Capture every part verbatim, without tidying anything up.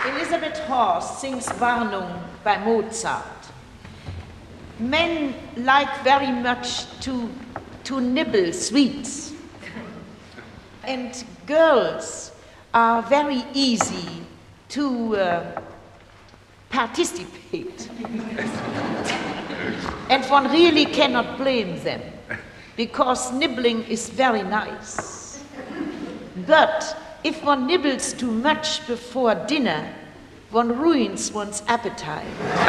Elizabeth Horst sings Warnung by Mozart. Men like very much to, to nibble sweets. And girls are very easy to uh, participate. And one really cannot blame them, because nibbling is very nice. But if one nibbles too much before dinner, one ruins one's appetite.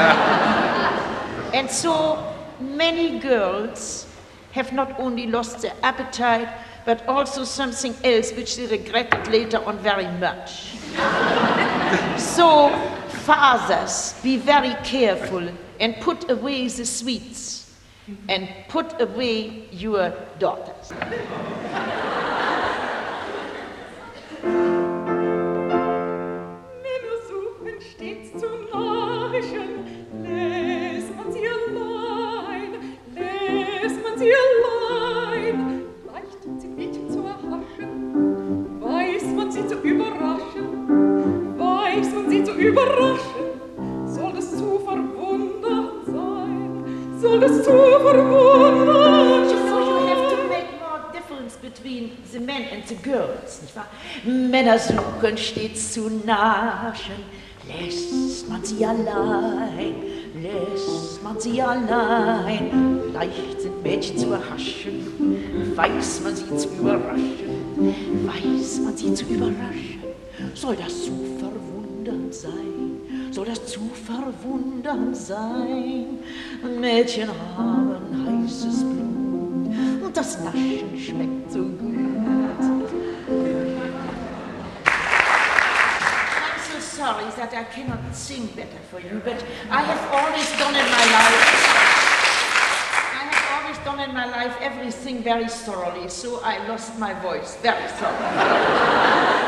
And so many girls have not only lost their appetite, but also something else which they regretted later on very much. So, fathers, be very careful and put away the sweets and put away your daughters. Männer suchen stets zu narchen, lässt man sie allein, lässt man sie allein. Leicht sind Mädchen zu erhaschen, weiß man sie zu überraschen, weiß man sie zu überraschen. Soll das zu verwundern sein, soll das zu verwundern sein. Between the men and the girls, nicht wahr? Männer suchen stets zu narchen, lässt man sie allein, lässt man sie allein. Leicht sind Mädchen zu erhaschen, weiß man sie zu überraschen, weiß man sie zu überraschen. Soll das zu verwundern sein, soll das zu verwundern sein? Mädchen haben heißes Blut, und das Naschen schmeckt so gut. I'm so sorry that I cannot sing better for you, but I have always done in my life, I have always done in my life everything very thoroughly, so I lost my voice very thoroughly.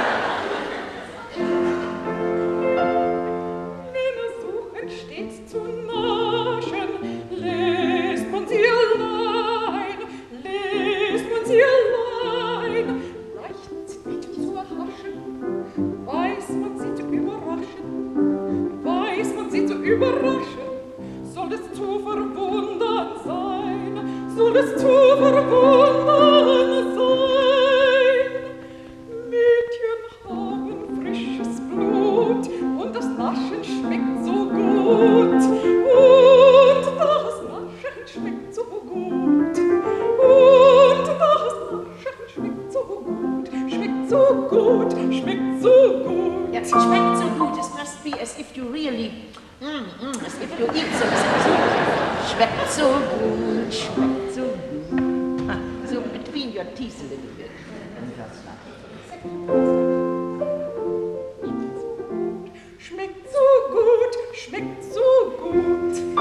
Männer suchen stets zu narchen, lässt man sie allein, lässt man sie allein. Leicht sind Mädchen zu erhaschen, weiß man sie zu überraschen, weiß man sie zu überraschen. Soll es zu verwundern sein, soll es zu verwundern sein. Mädchen haben frisches Blut und das Naschen schmeckt so gut. Und das Naschen schmeckt so gut. Und das Naschen schmeckt so gut. Schmeckt so gut, schmeckt so gut. Yes, it schmeckt so gut. It must be as if you really, mm, mm, as if you eat something. Schmeckt so gut, schmeckt so gut. Ah, so between your teeth a little bit. Schmeckt so gut, schmeckt so gut.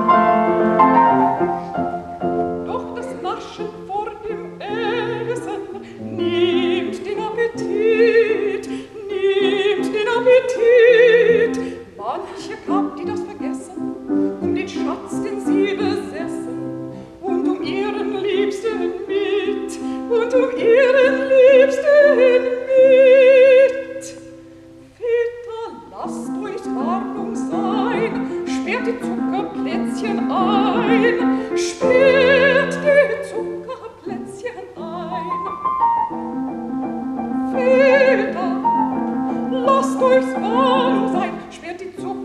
Doch das Naschen vor dem Essen nimmt den Appetit, nimmt den Appetit. Manche gab, die das vergessen, um den Schatz, den sie besessen, und um ihren Liebsten mit, und um ihren Liebsten mit. Väter, lasst euch Warnung sein, sperrt die Zuckerplätzchen ein, sperrt die Zuckerplätzchen ein. Väter, lasst euch Warnung sein, sperrt die Zuckerplätzchen